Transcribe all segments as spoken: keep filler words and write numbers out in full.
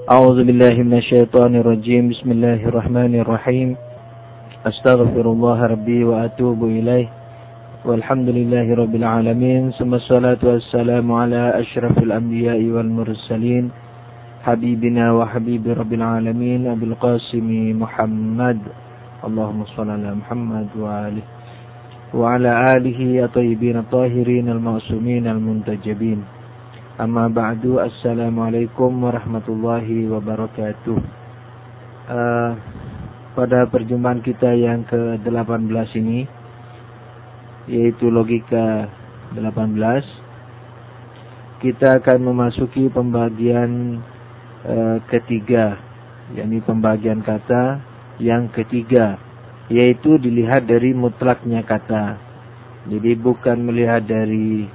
A'udzu billahi minasyaitonir rajim. Bismillahirrahmanirrahim. Astaghfirullah rabbi wa atubu ilaih. Walhamdulillahi rabbil alamin. Summa salatu wassalamu ala asyrafil anbiya'i wal mursalin. Habibina wa habibi rabbil alamin Abil Qasimi Muhammad. Allahumma shalli ala Muhammad wa alihi wa ala alihi at-tayyibin at-tahirin al-ma'sumin al-muntajabin. Amma ba'du. Assalamualaikum warahmatullahi wabarakatuh. uh, Pada perjumpaan kita yang ke delapan belas ini, yaitu logika delapan belas, kita akan memasuki pembagian uh, ketiga, yakni pembagian kata yang ketiga, yaitu dilihat dari mutlaknya kata. Jadi bukan melihat dari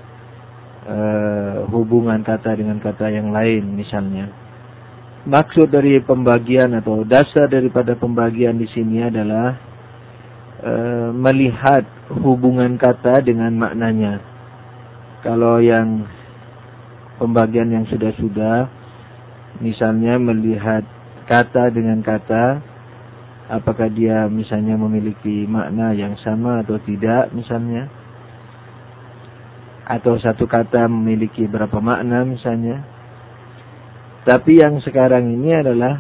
Uh, hubungan kata dengan kata yang lain misalnya. Maksud dari pembagian atau dasar daripada pembagian di sini adalah uh, melihat hubungan kata dengan maknanya. Kalau yang pembagian yang sudah-sudah, misalnya melihat kata dengan kata, apakah dia misalnya memiliki makna yang sama atau tidak misalnya, atau satu kata memiliki berapa makna misalnya. Tapi yang sekarang ini adalah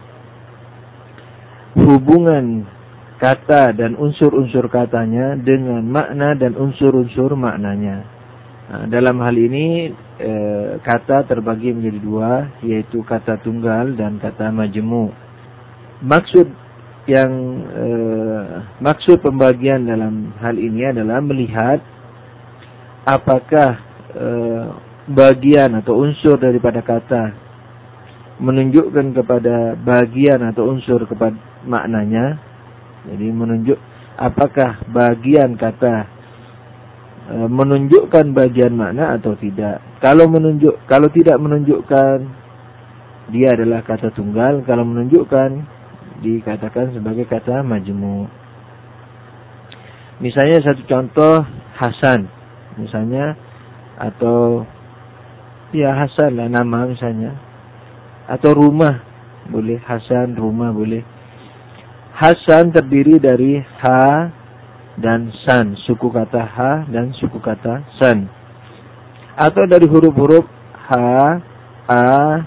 hubungan kata dan unsur-unsur katanya dengan makna dan unsur-unsur maknanya. Nah, dalam hal ini e, kata terbagi menjadi dua, yaitu kata tunggal dan kata majmu'. Maksud yang e, maksud pembagian dalam hal ini adalah melihat apakah e, bagian atau unsur daripada kata menunjukkan kepada bagian atau unsur kepada maknanya. Jadi menunjuk apakah bagian kata e, menunjukkan bagian makna atau tidak. Kalau menunjuk, kalau tidak menunjukkan, dia adalah kata tunggal. Kalau menunjukkan, dikatakan sebagai kata majmu'. Misalnya satu contoh, Hasan misalnya, atau ya Hasan lah nama misalnya, atau rumah boleh, Hasan rumah boleh. Hasan terdiri dari ha dan san, suku kata ha dan suku kata san, atau dari huruf-huruf ha, a,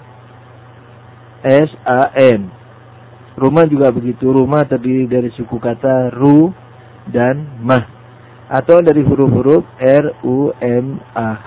s, a, n. Rumah juga begitu, rumah terdiri dari suku kata ru dan mah, atau dari huruf-huruf R, U, M, A, H.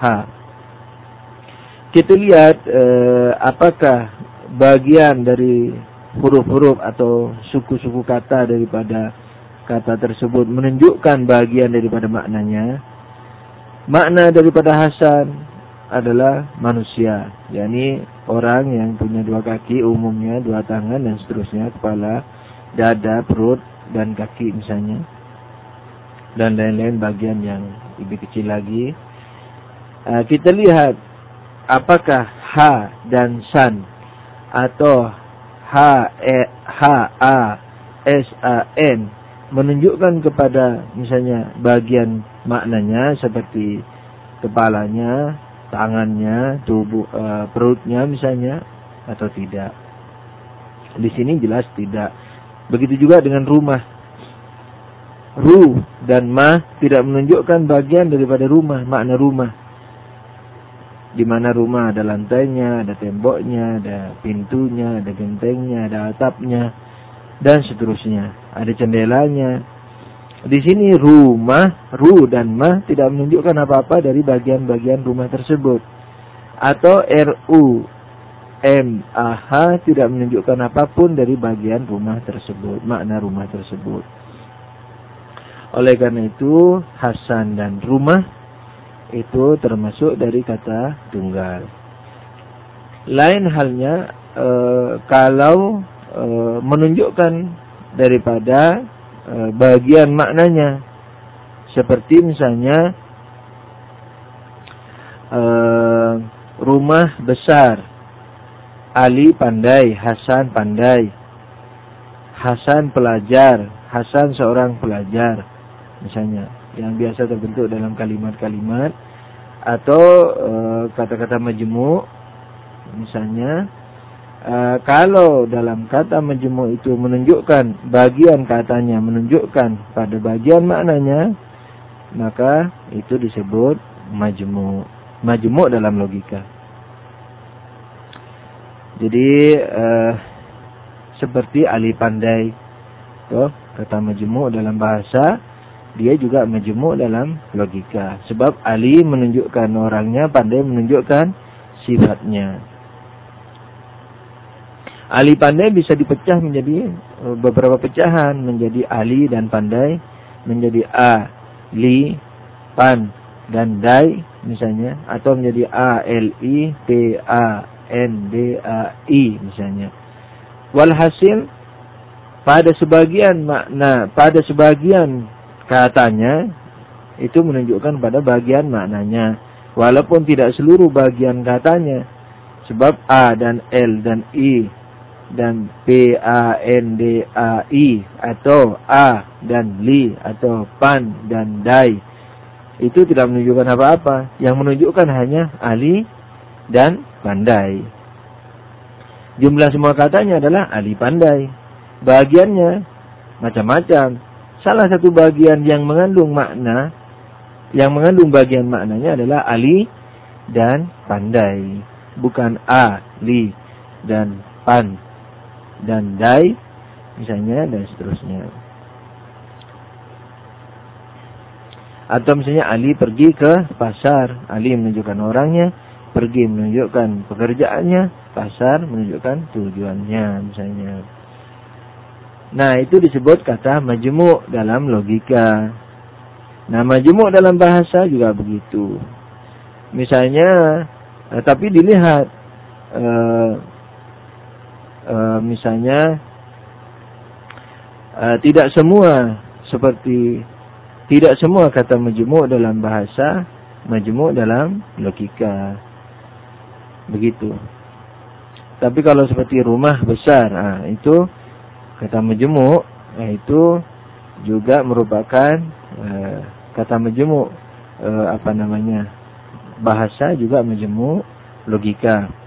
Kita lihat eh, apakah bagian dari huruf-huruf atau suku-suku kata daripada kata tersebut menunjukkan bagian daripada maknanya. Makna daripada Hasan adalah manusia, yakni orang yang punya dua kaki, umumnya dua tangan dan seterusnya, kepala, dada, perut, dan kaki misalnya, dan lain-lain bagian yang lebih kecil lagi. Uh, kita lihat apakah ha dan san atau ha, e, ha, a, s, a, n menunjukkan kepada misalnya bagian maknanya seperti kepalanya, tangannya, tubuh, uh, perutnya misalnya, atau tidak. Di sini jelas tidak. Begitu juga dengan rumah. Ru dan ma tidak menunjukkan bagian daripada rumah, makna rumah. Di mana rumah ada lantainya, ada temboknya, ada pintunya, ada gentengnya, ada atapnya, dan seterusnya. Ada jendelanya. Di sini rumah, ru dan ma tidak menunjukkan apa-apa dari bagian-bagian rumah tersebut. Atau R, U, M, A, H tidak menunjukkan apapun dari bagian rumah tersebut, makna rumah tersebut. Oleh karena itu, Hasan dan rumah itu termasuk dari kata tunggal. Lain halnya e, kalau e, menunjukkan daripada e, bagian maknanya. Seperti misalnya e, rumah besar, Ali pandai, Hasan pandai, Hasan pelajar, Hasan seorang pelajar misalnya, yang biasa terbentuk dalam kalimat-kalimat. Atau e, kata-kata majmu', misalnya Uh, kalau dalam kata majmu' itu menunjukkan bagian katanya, menunjukkan pada bagian maknanya, maka itu disebut majmu'. Majmu' dalam logika. Jadi uh, seperti Ali pandai, tuh, kata majmu' dalam bahasa, dia juga majmu' dalam logika. Sebab Ali menunjukkan orangnya, pandai menunjukkan sifatnya. Ali pandai bisa dipecah menjadi beberapa pecahan, menjadi Ali dan pandai, menjadi A, Li, Pan, dan Dai misalnya, atau menjadi A, L, I, P, A, N, D, A, I misalnya. Walhasil pada sebagian makna, pada sebagian katanya itu menunjukkan pada bagian maknanya, walaupun tidak seluruh bagian katanya. Sebab A dan L dan I dan P, A, N, D, A, I atau A dan Li atau Pan dan Dai itu tidak menunjukkan apa-apa. Yang menunjukkan hanya Ali dan pandai. Jumlah semua katanya adalah Ali pandai. Bagiannya macam-macam. Salah satu bagian yang mengandung makna, yang mengandung bagian maknanya adalah Ali dan pandai, bukan A, Li dan Pan dan Dai misalnya, dan seterusnya. Atau misalnya Ali pergi ke pasar, Ali menunjukkan orangnya, pergi menunjukkan pekerjaannya, pasar menunjukkan tujuannya misalnya. Nah, itu disebut kata majmu' dalam logika. Nah, majmu' dalam bahasa juga begitu. Misalnya, eh, tapi dilihat eh, Uh, misalnya uh, tidak semua seperti tidak semua kata majmu' dalam bahasa majmu' dalam logika, begitu. Tapi kalau seperti rumah besar, nah, itu kata majmu', nah, itu juga merupakan uh, kata majmu' uh, apa namanya bahasa juga majmu' logika.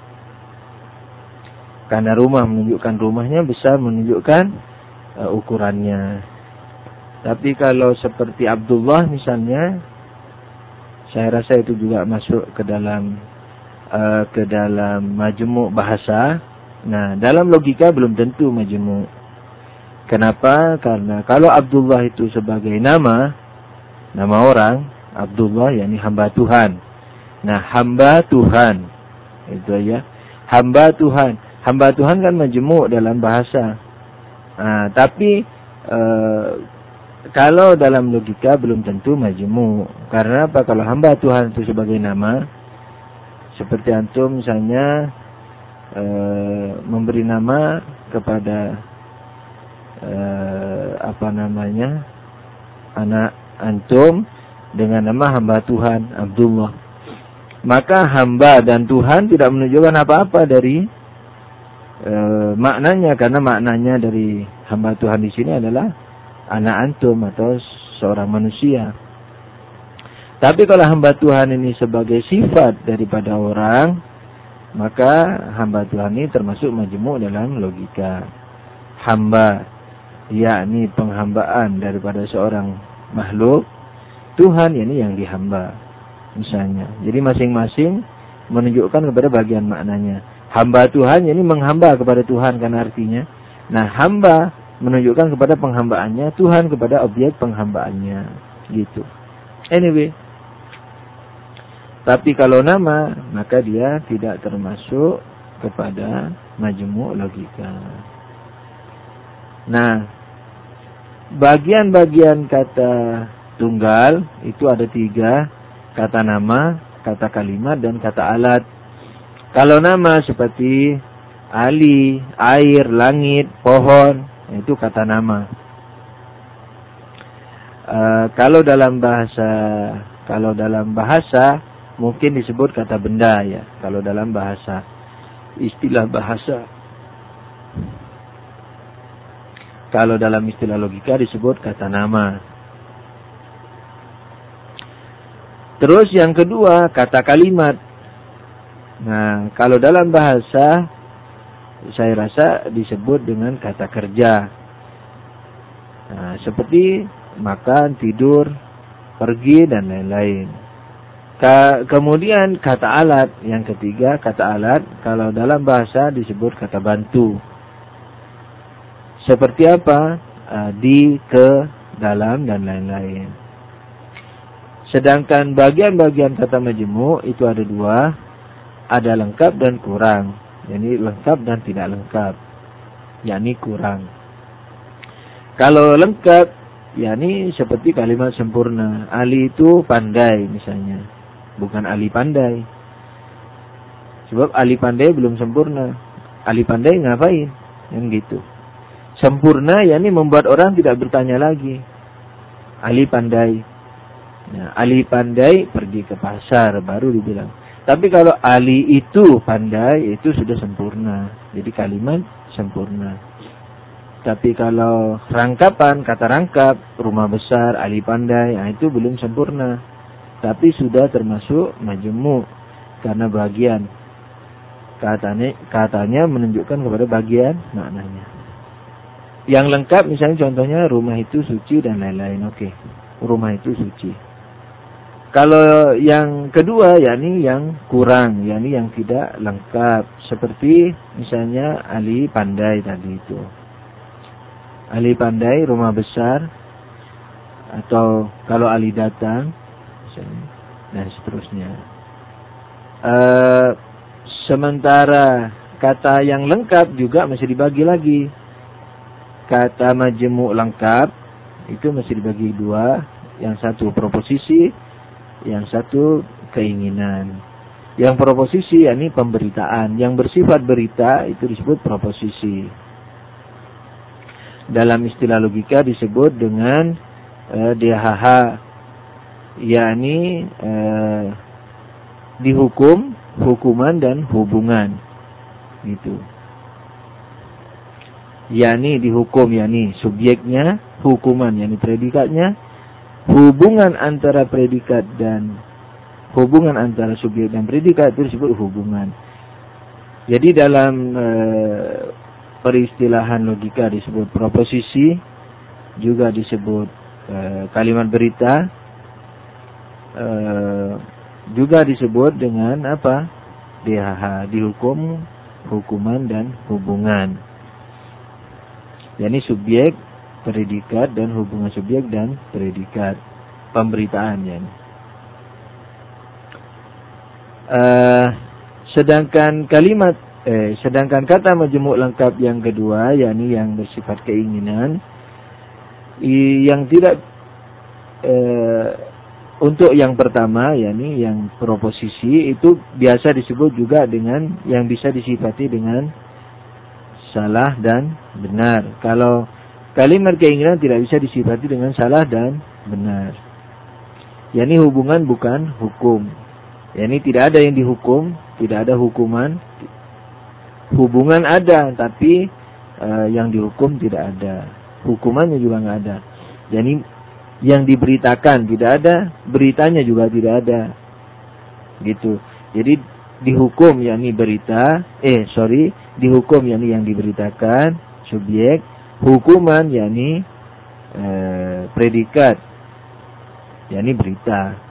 Karena rumah menunjukkan rumahnya, besar menunjukkan uh, ukurannya. Tapi kalau seperti Abdullah misalnya, saya rasa itu juga masuk ke dalam uh, ke dalam majmu' bahasa. Nah, dalam logika belum tentu majmu'. Kenapa? Karena kalau Abdullah itu sebagai nama, nama orang, Abdullah yakni hamba Tuhan. Nah, hamba Tuhan itu aja, hamba Tuhan. Hamba Tuhan kan majmu' dalam bahasa. Nah, tapi e, kalau dalam logika belum tentu majmu'. Karena apa? Kalau hamba Tuhan itu sebagai nama, seperti antum misalnya e, memberi nama kepada e, apa namanya anak antum dengan nama hamba Tuhan Abdullah. Maka hamba dan Tuhan tidak menunjukkan apa-apa dari E, maknanya, karena maknanya dari hamba Tuhan di sini adalah anak antum atau seorang manusia. Tapi kalau hamba Tuhan ini sebagai sifat daripada orang, maka hamba Tuhan ini termasuk majmu' dalam logika. Hamba, yakni penghambaan daripada seorang makhluk, Tuhan ini yang dihamba misalnya. Jadi masing-masing menunjukkan kepada bagian maknanya. Hamba Tuhan ini menghamba kepada Tuhan kan artinya. Nah, hamba menunjukkan kepada penghambaannya, Tuhan kepada objek penghambaannya, gitu. Anyway, tapi kalau nama, maka dia tidak termasuk kepada majmu' logika. Nah, bagian-bagian kata tunggal itu ada tiga, kata nama, kata kalimat, dan kata alat. Kalau nama seperti Ali, air, langit, pohon, itu kata nama. Uh, kalau dalam bahasa, kalau dalam bahasa mungkin disebut kata benda ya. Kalau dalam bahasa, istilah bahasa. Kalau dalam istilah logika disebut kata nama. Terus yang kedua kata kalimat. Nah, kalau dalam bahasa saya rasa disebut dengan kata kerja. Nah, seperti makan, tidur, pergi, dan lain-lain. Ka kemudian kata alat, yang ketiga kata alat, kalau dalam bahasa disebut kata bantu. Seperti apa? Uh, di, ke, dalam, dan lain-lain. Sedangkan bagian-bagian kata majmu' itu ada dua, ada lengkap dan kurang. Jadi lengkap dan tidak lengkap, yakni kurang. Kalau lengkap, yakni seperti kalimat sempurna. Ali itu pandai misalnya, bukan Ali pandai. Sebab Ali pandai belum sempurna. Ali pandai ngapain? Yang gitu. Sempurna yakni membuat orang tidak bertanya lagi. Ali pandai. Nah, Ali pandai pergi ke pasar baru dibilang. Tapi kalau Ali itu pandai, itu sudah sempurna. Jadi kalimat sempurna. Tapi kalau rangkapan, kata rangkap, rumah besar, Ali pandai, nah itu belum sempurna. Tapi sudah termasuk majmu' karena bagian. Katanya, katanya menunjukkan kepada bagian maknanya. Yang lengkap misalnya contohnya rumah itu suci dan lain-lain. Oke, rumah itu suci. Kalau yang kedua, yakni yang kurang, yakni yang tidak lengkap. Seperti misalnya Ali pandai tadi itu. Ali pandai rumah besar. Atau kalau Ali datang, misalnya, dan seterusnya. Uh, sementara kata yang lengkap juga masih dibagi lagi. Kata majmu' lengkap, itu masih dibagi dua. Yang satu proposisi, yang satu keinginan. Yang proposisi yakni pemberitaan, yang bersifat berita itu disebut proposisi. Dalam istilah logika disebut dengan eh, D H H, yakni eh, dihukum, hukuman dan hubungan. Gitu. Yakni dihukum, yakni subjeknya, hukuman yakni predikatnya. Hubungan antara predikat dan hubungan antara subjek dan predikat itu disebut hubungan. Jadi dalam e, peristilahan logika disebut proposisi, juga disebut e, kalimat berita, e, juga disebut dengan apa? D H H, dihukum, hukuman dan hubungan. Yani subjek, predikat dan hubungan subjek dan predikat pemberitaan ya. Uh, sedangkan kalimat eh sedangkan kata majmu' lengkap yang kedua yakni yang bersifat keinginan, yang tidak eh, untuk yang pertama yakni yang proposisi itu biasa disebut juga dengan yang bisa disifati dengan salah dan benar. Kalau kalimat keinginan tidak bisa disifati dengan salah dan benar. yakni hubungan bukan hukum. yakni tidak ada yang dihukum, tidak ada hukuman. Hubungan ada, tapi uh, yang dihukum tidak ada. Hukumannya juga nggak ada. yakni yang diberitakan tidak ada, beritanya juga tidak ada. Gitu. Jadi dihukum yakni berita, eh sorry, dihukum yakni yang diberitakan, subjek. Hukuman yakni eh, predikat, yakni berita.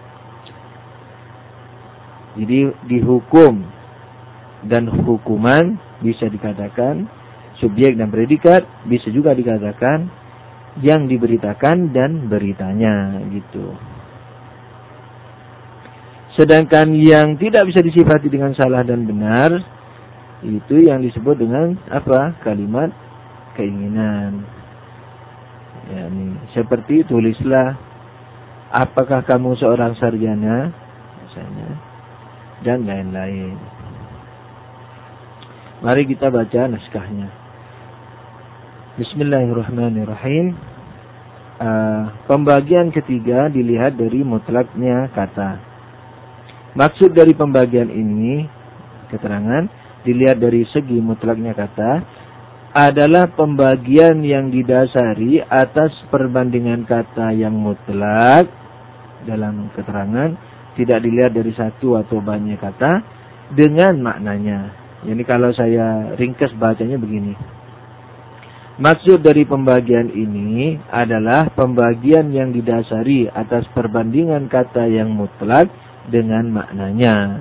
Jadi dihukum dan hukuman bisa dikatakan subjek dan predikat, bisa juga dikatakan yang diberitakan dan beritanya gitu. Sedangkan yang tidak bisa disifati dengan salah dan benar itu yang disebut dengan apa? Kalimat keinginan. Ya, ini seperti tulislah apakah kamu seorang sarjana misalnya dan lain-lain. Mari kita baca naskahnya. Bismillahirrahmanirrahim. Uh, pembagian ketiga dilihat dari mutlaknya kata. Maksud dari pembagian ini keterangan dilihat dari segi mutlaknya kata adalah pembagian yang didasari atas perbandingan kata yang mutlak dalam keterangan, tidak dilihat dari satu atau banyak kata dengan maknanya. Jadi kalau saya ringkas bacanya begini. Maksud dari pembagian ini adalah pembagian yang didasari atas perbandingan kata yang mutlak dengan maknanya.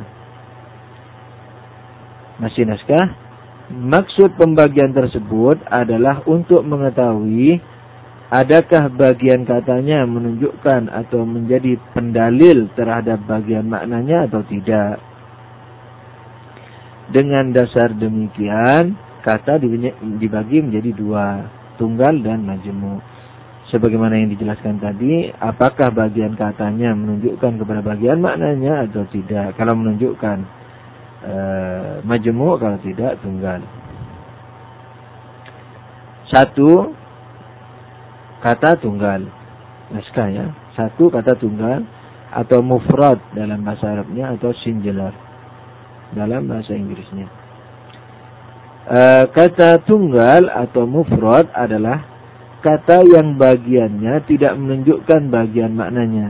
Masih naskah? Maksud pembagian tersebut adalah untuk mengetahui adakah bagian katanya menunjukkan atau menjadi pendalil terhadap bagian maknanya atau tidak. Dengan dasar demikian, kata dibagi menjadi dua, tunggal dan majmu'. Sebagaimana yang dijelaskan tadi, apakah bagian katanya menunjukkan kepada bagian maknanya atau tidak. Kalau menunjukkan e, majmu', kalau tidak tunggal. Satu kata tunggal, naskah ya. Satu kata tunggal atau mufrad dalam bahasa Arabnya atau singular dalam bahasa Inggrisnya. E, kata tunggal atau mufrad adalah kata yang bagiannya tidak menunjukkan bagian maknanya.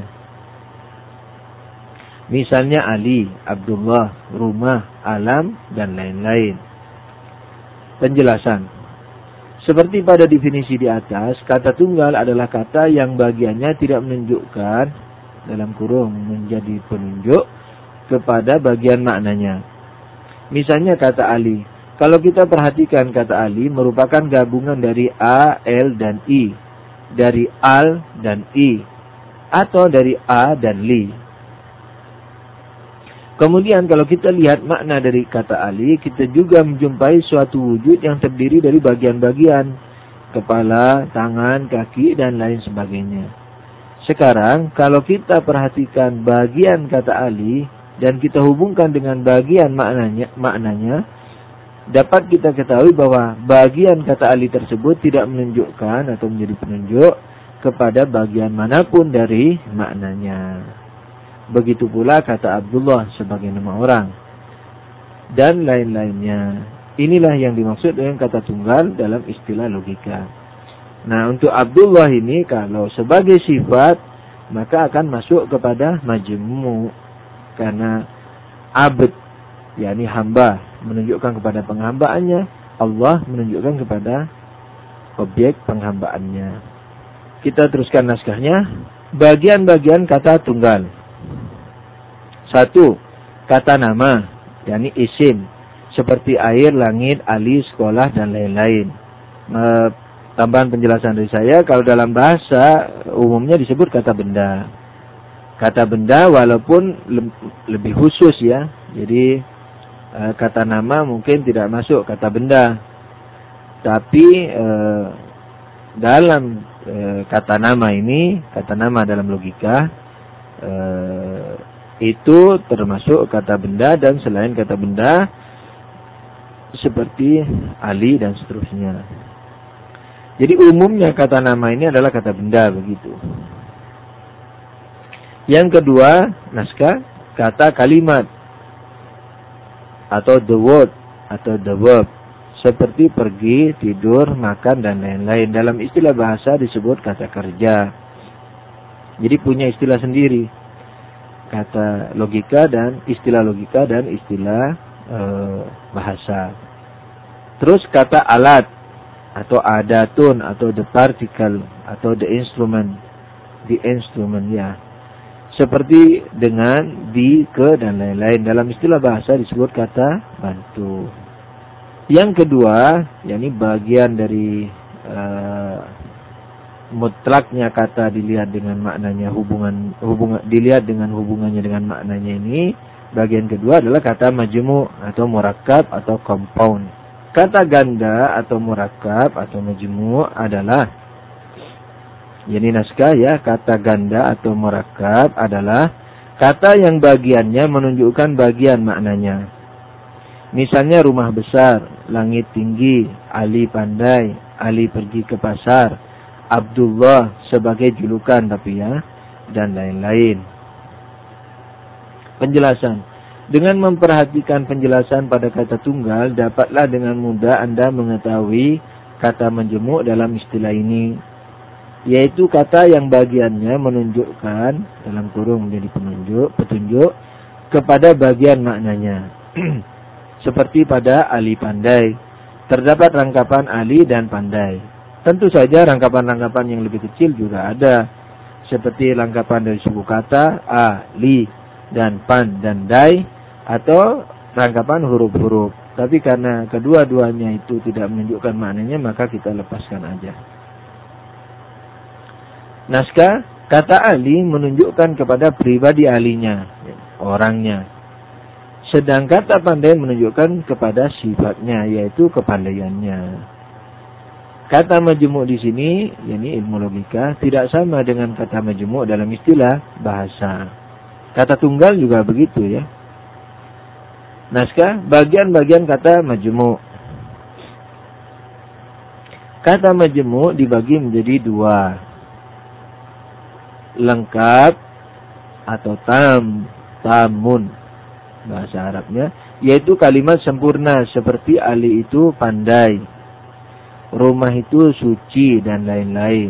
Misalnya Ali, Abdullah, rumah, alam, dan lain-lain. Penjelasan. Seperti pada definisi di atas, kata tunggal adalah kata yang bagiannya tidak menunjukkan, dalam kurung menjadi penunjuk, kepada bagian maknanya. Misalnya kata Ali. Kalau kita perhatikan kata Ali merupakan gabungan dari A, L, dan I. Dari al dan I. Atau dari A dan Li. Kemudian kalau kita lihat makna dari kata Ali, kita juga menjumpai suatu wujud yang terdiri dari bagian-bagian. Kepala, tangan, kaki, dan lain sebagainya. Sekarang kalau kita perhatikan bagian kata Ali dan kita hubungkan dengan bagian maknanya, maknanya dapat kita ketahui bahwa bagian kata Ali tersebut tidak menunjukkan atau menjadi penunjuk kepada bagian manapun dari maknanya. Begitu pula kata Abdullah sebagai nama orang. Dan lain-lainnya. Inilah yang dimaksud dengan kata tunggal dalam istilah logika. Nah, untuk Abdullah ini kalau sebagai sifat, maka akan masuk kepada majmu'. Karena abd, yakni hamba, menunjukkan kepada penghambaannya. Allah menunjukkan kepada objek penghambaannya. Kita teruskan naskahnya. Bagian-bagian kata tunggal. Satu, kata nama, yakni isim, seperti air, langit, Ali, sekolah, dan lain-lain. E, tambahan penjelasan dari saya, kalau dalam bahasa umumnya disebut kata benda. Kata benda walaupun le lebih khusus ya. Jadi e, kata nama mungkin tidak masuk kata benda. Tapi e, dalam e, kata nama ini, kata nama dalam logika, e, itu termasuk kata benda dan selain kata benda seperti Ali dan seterusnya. Jadi umumnya kata nama ini adalah kata benda begitu. Yang kedua, naskah, kata kalimat atau the word atau the verb seperti pergi, tidur, makan, dan lain-lain. Dalam istilah bahasa disebut kata kerja. Jadi punya istilah sendiri. Kata logika dan istilah logika dan istilah e, bahasa. Terus kata alat atau adatun atau the particle atau the instrument, the instrument ya. Seperti dengan, di, ke, dan lain-lain. Dalam istilah bahasa disebut kata bantu. Yang kedua, yakni bagian dari e, mutlaknya kata dilihat dengan maknanya hubungan hubungan dilihat dengan hubungannya dengan maknanya ini. Bagian kedua adalah kata majmu' atau murakkab atau compound. Kata ganda atau murakkab atau majmu' adalah, ini naskah ya, kata ganda atau murakkab adalah kata yang bagiannya menunjukkan bagian maknanya. Misalnya rumah besar, langit tinggi, Ali pandai, Ali pergi ke pasar, Abdullah sebagai julukan tapi ya, dan lain-lain. Penjelasan. Dengan memperhatikan penjelasan pada kata tunggal, dapatlah dengan mudah Anda mengetahui kata majmu' dalam istilah ini, yaitu kata yang bagiannya menunjukkan, dalam kurung menjadi penunjuk, petunjuk, kepada bagian maknanya. seperti pada Ali pandai. Terdapat rangkapan Ali dan pandai. Tentu saja rangkapan-rangkapan yang lebih kecil juga ada. Seperti rangkapan dari suku kata A, Li, dan Pan, dan Dai. Atau rangkapan huruf-huruf. Tapi karena kedua-duanya itu tidak menunjukkan maknanya, maka kita lepaskan aja. Naskah, kata Ali menunjukkan kepada pribadi alinya, orangnya. Sedang kata pandai menunjukkan kepada sifatnya, yaitu kepandaiannya. Kata majmu' di sini, yakni ilmu logika, tidak sama dengan kata majmu' dalam istilah bahasa. Kata tunggal juga begitu ya. Naskah, bagian-bagian kata majmu'. Kata majmu' dibagi menjadi dua. Lengkap atau tam, tamun. Bahasa Arabnya, yaitu kalimat sempurna seperti Ali itu pandai, rumah itu suci, dan lain-lain.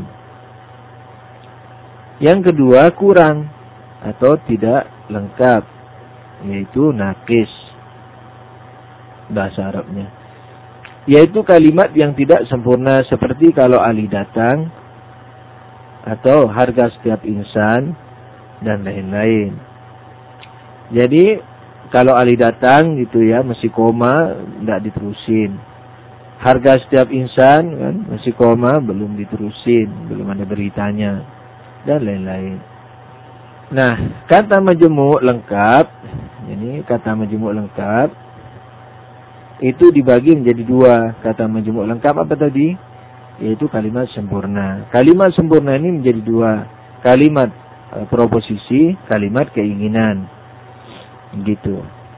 Yang kedua, kurang atau tidak lengkap, yaitu nakis. Bahasa Arabnya, yaitu kalimat yang tidak sempurna seperti kalau Ali datang, atau harga setiap insan, dan lain-lain. Jadi kalau Ali datang gitu ya, masih koma, tidak diterusin. Harga setiap insan kan masih koma, belum diterusin, belum ada beritanya, dan lain-lain. Nah, kata majmu' lengkap, ini kata majmu' lengkap itu dibagi menjadi dua. Kata majmu' lengkap apa tadi? Yaitu kalimat sempurna. Kalimat sempurna ini menjadi dua. Kalimat e, proposisi, kalimat keinginan. Gitu.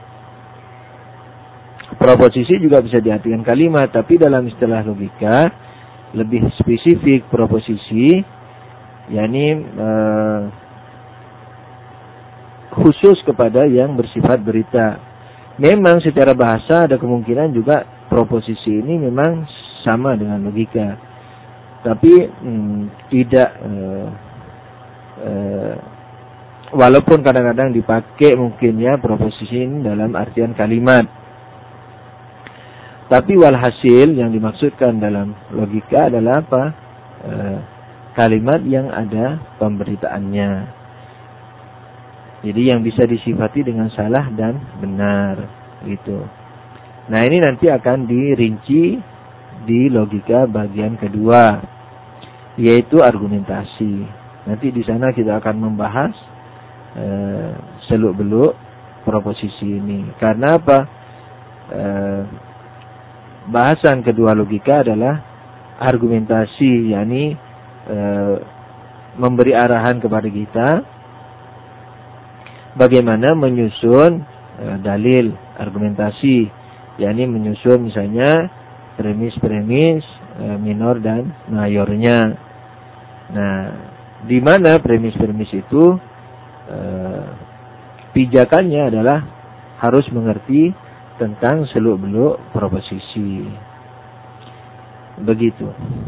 Proposisi juga bisa diartikan kalimat, tapi dalam istilah logika lebih spesifik proposisi, yakni eh, khusus kepada yang bersifat berita. Memang secara bahasa ada kemungkinan juga proposisi ini memang sama dengan logika, tapi hmm, tidak eh, eh, walaupun kadang-kadang dipakai mungkin ya proposisi ini dalam artian kalimat. Tapi walhasil yang dimaksudkan dalam logika adalah apa? E, kalimat yang ada pemberitaannya. Jadi yang bisa disifati dengan salah dan benar. Gitu. Nah ini nanti akan dirinci di logika bagian kedua. Yaitu argumentasi. Nanti di sana kita akan membahas Uh, seluk-beluk proposisi ini. Karena apa? Uh, bahasan kedua logika adalah argumentasi, yakni uh, memberi arahan kepada kita bagaimana menyusun uh, dalil argumentasi, yakni menyusun misalnya premis-premis uh, minor dan mayornya. Nah, di mana premis-premis itu Uh, pijakannya adalah harus mengerti tentang seluk-beluk proposisi. Begitu.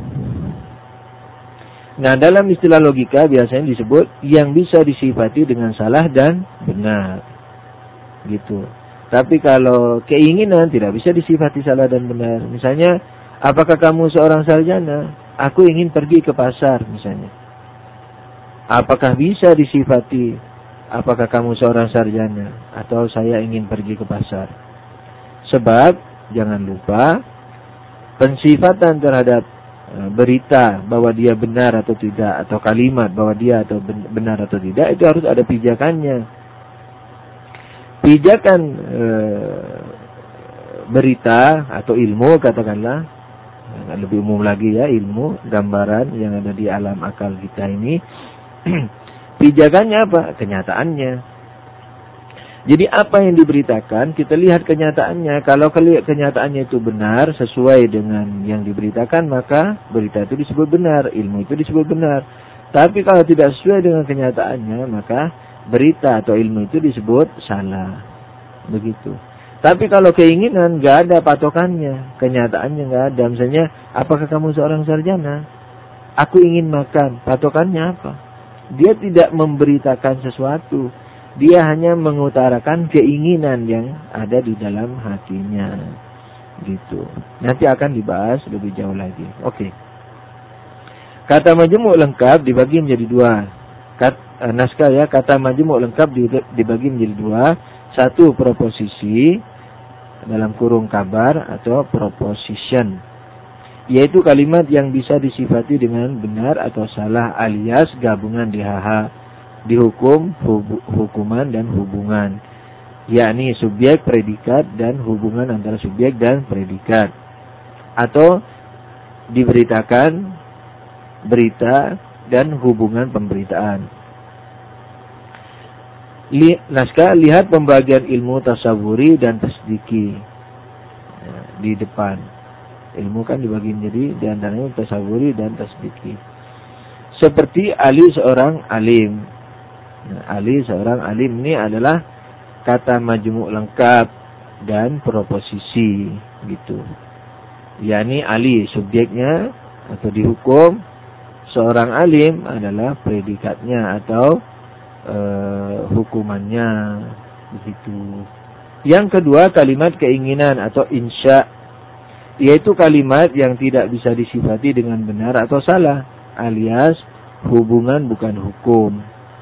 Nah, dalam istilah logika biasanya disebut yang bisa disifati dengan salah dan benar. Gitu. Tapi kalau keinginan tidak bisa disifati salah dan benar. Misalnya, apakah kamu seorang sarjana? Aku ingin pergi ke pasar misalnya. Apakah bisa disifati apakah kamu seorang sarjana atau saya ingin pergi ke pasar? Sebab jangan lupa pensifatan terhadap berita bahwa dia benar atau tidak, atau kalimat bahwa dia atau benar atau tidak, itu harus ada pijakannya. Pijakan e, berita atau ilmu katakanlah, lebih umum lagi ya, ilmu gambaran yang ada di alam akal kita ini. Pijakannya apa? Kenyataannya. Jadi apa yang diberitakan, kita lihat kenyataannya. Kalau kenyataannya itu benar, sesuai dengan yang diberitakan, maka berita itu disebut benar, ilmu itu disebut benar. Tapi kalau tidak sesuai dengan kenyataannya, maka berita atau ilmu itu disebut salah. Begitu. Tapi kalau keinginan, nggak ada patokannya, kenyataannya nggak ada. Misalnya, apakah kamu seorang sarjana? Aku ingin makan, patokannya apa? Dia tidak memberitakan sesuatu. Dia hanya mengutarakan keinginan yang ada di dalam hatinya. Gitu. Nanti akan dibahas lebih jauh lagi. Oke. Okay. Kata majmuk lengkap dibagi menjadi dua. Kat, eh, naskah ya, kata majmuk lengkap dibagi menjadi dua. Satu proposisi dalam kurung kabar atau proposition, yaitu kalimat yang bisa disifati dengan benar atau salah alias gabungan D H H, dihukum, hub, hukuman dan hubungan, yakni subjek, predikat dan hubungan antara subjek dan predikat, atau diberitakan, berita dan hubungan pemberitaan. Li, naskah lihat pembagian ilmu tasawuri dan tasdiki ya, di depan. Ilmu kan dibagi menjadi di antaranya tasawuri dan tasdiki. Seperti Ali seorang alim. Nah, Ali seorang alim ini adalah kata majmuk lengkap dan proposisi gitu. yakni Ali subjeknya atau dihukum, seorang alim adalah predikatnya atau e, hukumannya begitu. Yang kedua kalimat keinginan atau insya, yaitu kalimat yang tidak bisa disifati dengan benar atau salah, alias hubungan bukan hukum.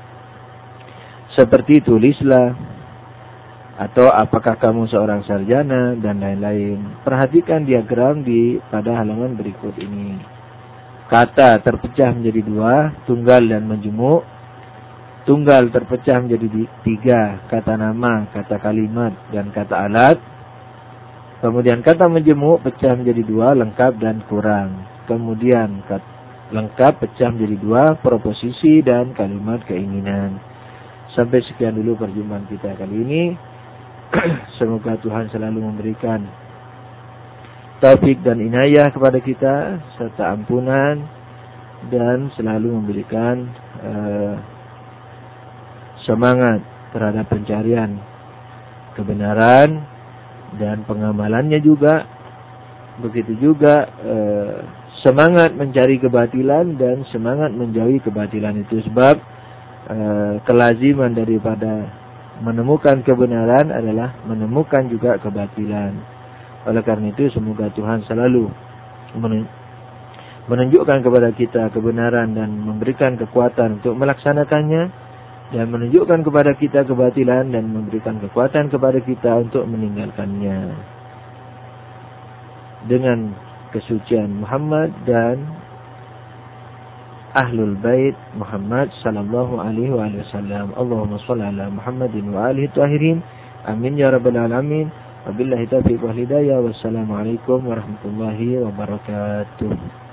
Seperti tulislah, atau apakah kamu seorang sarjana, dan lain-lain. Perhatikan diagram di pada halaman berikut ini. Kata terpecah menjadi dua, tunggal dan majmuk. Tunggal terpecah menjadi tiga, kata nama, kata kalimat, dan kata alat. Kemudian kata majmuk pecah menjadi dua, lengkap dan kurang. Kemudian kata lengkap pecah menjadi dua, proposisi dan kalimat keinginan. Sampai sekian dulu perjumpaan kita kali ini. Semoga Tuhan selalu memberikan taufik dan inayah kepada kita, serta ampunan, dan selalu memberikan uh, semangat terhadap pencarian kebenaran dan pengamalannya juga. Begitu juga uh, semangat mencari kebatilan dan semangat menjauhi kebatilan itu. Sebab uh, kelaziman daripada menemukan kebenaran adalah menemukan juga kebatilan. Oleh karena itu semoga Tuhan selalu menunjukkan kepada kita kebenaran dan memberikan kekuatan untuk melaksanakannya, dan menunjukkan kepada kita kebatilan dan memberikan kekuatan kepada kita untuk meninggalkannya. Dengan kesucian Muhammad dan Ahlul Bait Muhammad sallallahu alaihi wasallam. Allahumma shalli ala Muhammadin wa alihi tahirin. Amin ya rabbal alamin. Wabillahi taufiq wal hidayah. Wassalamualaikum warahmatullahi wabarakatuh.